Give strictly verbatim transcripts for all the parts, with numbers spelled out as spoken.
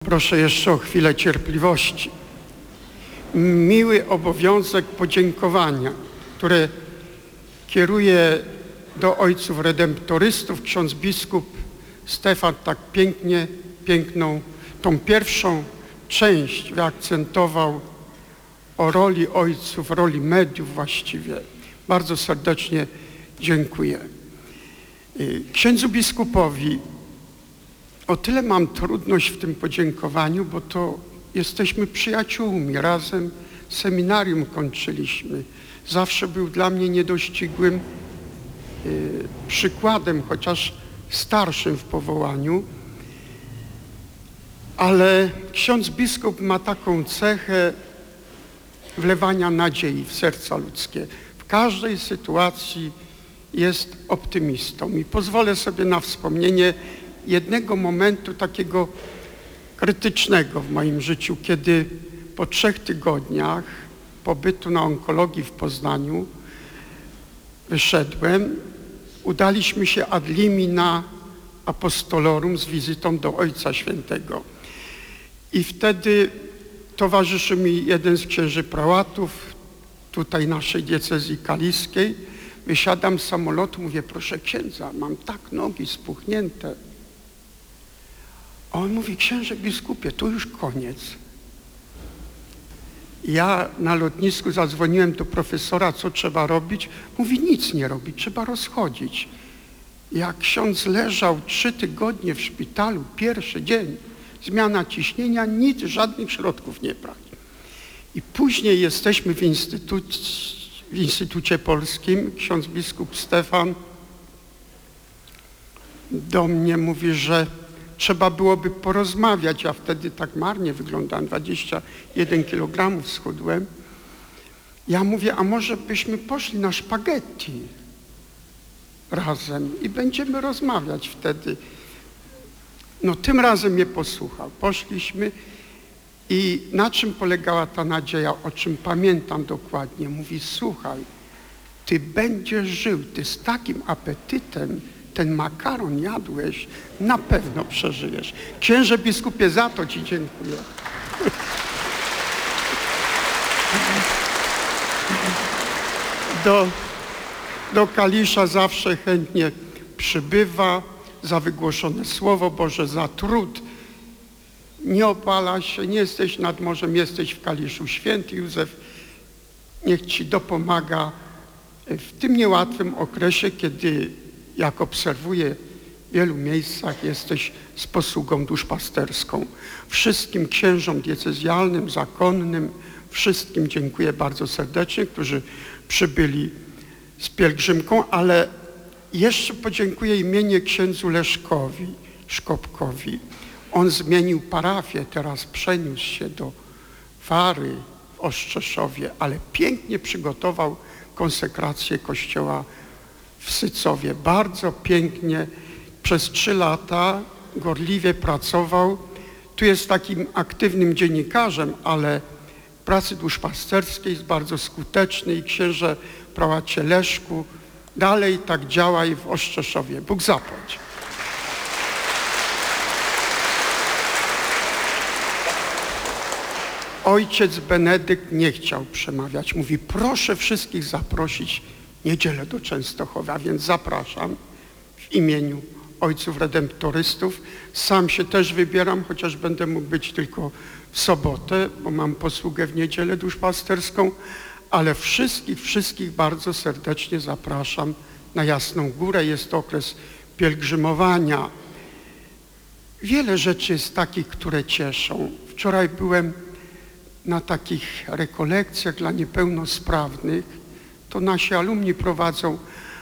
Proszę jeszcze o chwilę cierpliwości. Miły obowiązek podziękowania, które kieruje do ojców redemptorystów ksiądz biskup Stefan tak pięknie, piękną, tą pierwszą część wyakcentował o roli ojców, roli mediów właściwie. Bardzo serdecznie dziękuję. Księdzu biskupowi o tyle mam trudność w tym podziękowaniu, bo to jesteśmy przyjaciółmi, razem seminarium kończyliśmy. Zawsze był dla mnie niedościgłym y, przykładem, chociaż starszym w powołaniu, ale ksiądz biskup ma taką cechę wlewania nadziei w serca ludzkie. W każdej sytuacji jest optymistą i pozwolę sobie na wspomnienie jednego momentu takiego krytycznego w moim życiu, kiedy po trzech tygodniach pobytu na onkologii w Poznaniu wyszedłem, udaliśmy się ad limina apostolorum z wizytą do Ojca Świętego. I wtedy towarzyszy mi jeden z księży prałatów tutaj naszej diecezji kaliskiej. Wysiadam z samolotu, mówię, proszę księdza, mam tak nogi spuchnięte. A on mówi, księże biskupie, to już koniec. Ja na lotnisku zadzwoniłem do profesora, co trzeba robić. Mówi, nic nie robić, trzeba rozchodzić. Jak ksiądz leżał trzy tygodnie w szpitalu, pierwszy dzień, zmiana ciśnienia, nic, żadnych środków nie brać. I później jesteśmy w, instytut, w Instytucie Polskim. Ksiądz biskup Stefan do mnie mówi, że trzeba byłoby porozmawiać. Ja wtedy tak marnie wyglądałem, dwadzieścia jeden kilogramów schudłem. Ja mówię, a może byśmy poszli na szpaghetti razem i będziemy rozmawiać wtedy. No tym razem mnie posłuchał. Poszliśmy i na czym polegała ta nadzieja, o czym pamiętam dokładnie. Mówi, słuchaj, ty będziesz żył, ty z takim apetytem ten makaron jadłeś, na pewno przeżyjesz. Księże biskupie, za to ci dziękuję. Do, do Kalisza zawsze chętnie przybywa, za wygłoszone Słowo Boże, za trud. Nie opala się, nie jesteś nad morzem, jesteś w Kaliszu. Święty Józef niech ci dopomaga w tym niełatwym okresie, kiedy, jak obserwuję w wielu miejscach, jesteś z posługą duszpasterską. Wszystkim księżom diecezjalnym, zakonnym, wszystkim dziękuję bardzo serdecznie, którzy przybyli z pielgrzymką, ale jeszcze podziękuję imieniu księdzu Leszkowi, Szkopkowi. On zmienił parafię, teraz przeniósł się do Wary w Ostrzeszowie, ale pięknie przygotował konsekrację kościoła w Sycowie. Bardzo pięknie przez trzy lata gorliwie pracował. Tu jest takim aktywnym dziennikarzem, ale w pracy duszpasterskiej jest bardzo skuteczny i księże prałacie Leszku, dalej tak działaj w Ostrzeszowie. Bóg zapłać. Ojciec Benedykt nie chciał przemawiać. Mówi, proszę wszystkich zaprosić niedzielę do Częstochowy, a więc zapraszam w imieniu ojców redemptorystów. Sam się też wybieram, chociaż będę mógł być tylko w sobotę, bo mam posługę w niedzielę duszpasterską, ale wszystkich, wszystkich bardzo serdecznie zapraszam na Jasną Górę. Jest to okres pielgrzymowania. Wiele rzeczy jest takich, które cieszą. Wczoraj byłem na takich rekolekcjach dla niepełnosprawnych. To nasi alumni prowadzą,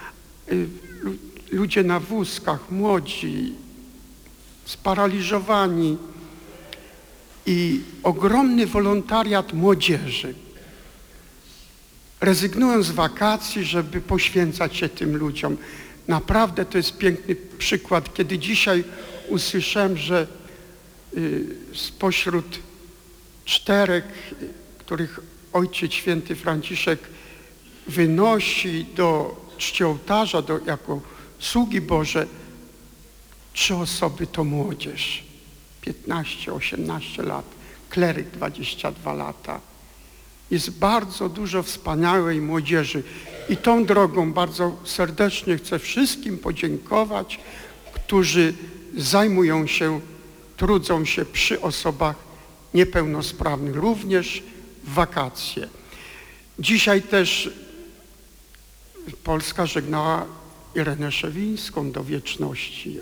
ludzie na wózkach, młodzi, sparaliżowani i ogromny wolontariat młodzieży. Rezygnują z wakacji, żeby poświęcać się tym ludziom. Naprawdę to jest piękny przykład. Kiedy dzisiaj usłyszałem, że y, spośród czterech, których Ojciec Święty Franciszek wynosi do czci ołtarza, do, jako sługi Boże, trzy osoby to młodzież. piętnaście osiemnaście lat, kleryk dwadzieścia dwa lata. Jest bardzo dużo wspaniałej młodzieży i tą drogą bardzo serdecznie chcę wszystkim podziękować, którzy zajmują się, trudzą się przy osobach niepełnosprawnych, również w wakacje. Dzisiaj też Polska żegnała Irenę Szewińską do wieczności.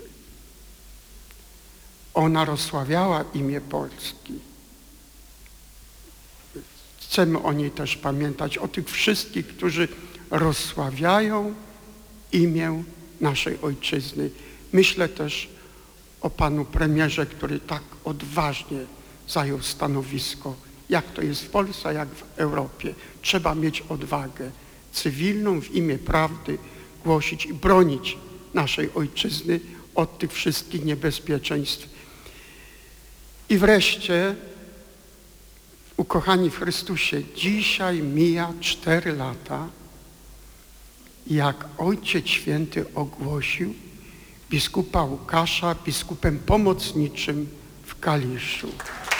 Ona rozsławiała imię Polski. Chcemy o niej też pamiętać, o tych wszystkich, którzy rozsławiają imię naszej ojczyzny. Myślę też o panu premierze, który tak odważnie zajął stanowisko, jak to jest w Polsce, jak w Europie. Trzeba mieć odwagę cywilną w imię prawdy, głosić i bronić naszej ojczyzny od tych wszystkich niebezpieczeństw. I wreszcie, ukochani w Chrystusie, dzisiaj mija cztery lata, jak Ojciec Święty ogłosił biskupa Łukasza biskupem pomocniczym w Kaliszu.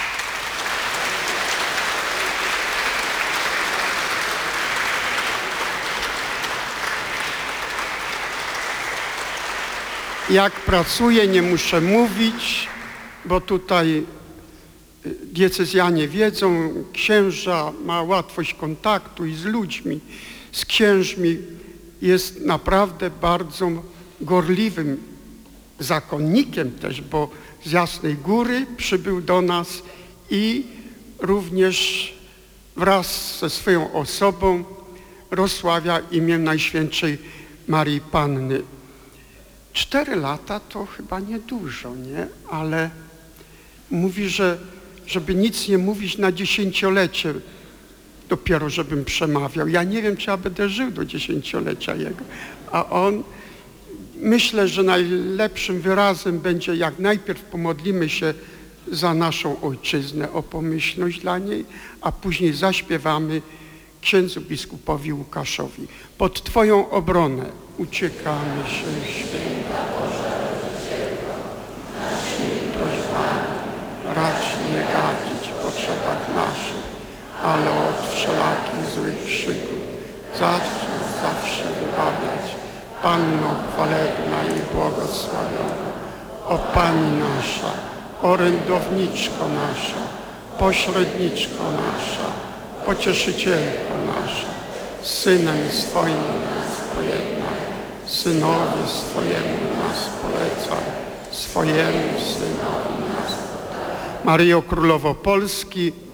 Jak pracuję, nie muszę mówić, bo tutaj diecezjanie wiedzą, księża ma łatwość kontaktu i z ludźmi, z księżmi. Jest naprawdę bardzo gorliwym zakonnikiem też, bo z Jasnej Góry przybył do nas i również wraz ze swoją osobą rozsławia imię Najświętszej Marii Panny. Cztery lata to chyba niedużo, nie? Ale mówi, że żeby nic nie mówić na dziesięciolecie, dopiero żebym przemawiał. Ja nie wiem, czy ja będę żył do dziesięciolecia jego, a on, myślę, że najlepszym wyrazem będzie, jak najpierw pomodlimy się za naszą ojczyznę, o pomyślność dla niej, a później zaśpiewamy księdzu biskupowi Łukaszowi. Pod Twoją obronę uciekamy się, święta Boże, naszymi prośbami, racz nie gadzić w potrzebach naszych, ale od wszelakich złych przygód zacznij zawsze wybawiać. Panno chwalebna i błogosławiona, o Pani nasza, orędowniczko nasza, pośredniczko nasza, pocieszycielko nasza, z Synem swoim nas pojednaj, Synowi swojemu nas polecaj, swojemu Synowi nas polecaj. Maryjo Królowo Polski,